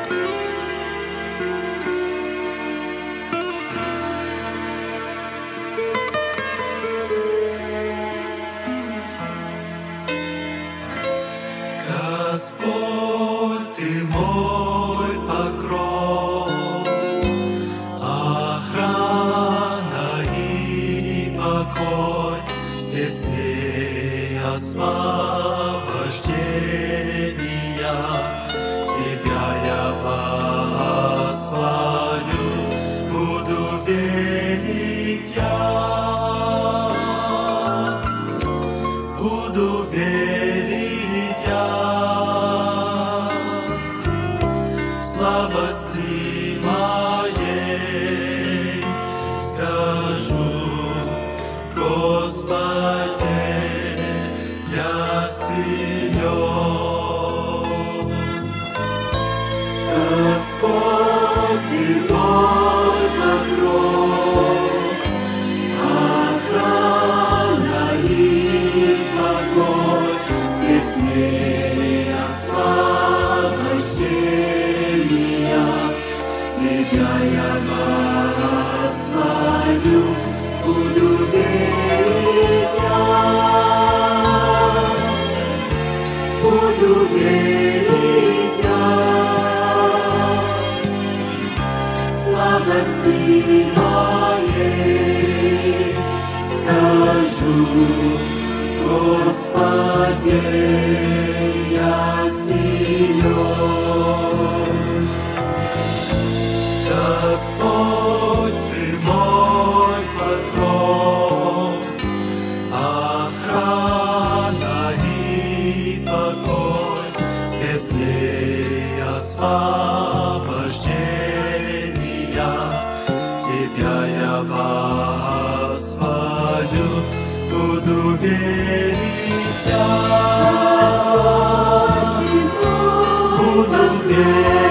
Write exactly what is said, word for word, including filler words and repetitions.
Господь, Ты мой покров, охрана и покой, с песней освобождения. Тебя я восхвалю, буду верить я, буду верить я. Слабости моей скажу, Господи, я силен. Господь, Ты мой покров, охрана и покой, с песней освобождения. Тебя я восхвалю, буду верить я, буду верить я. Слабости моей скажу, Господи, я силен. Господь, Ты мой покров, охрана и покой, с песней освобождения. Тебя я восхвалю, буду верить я, буду верить.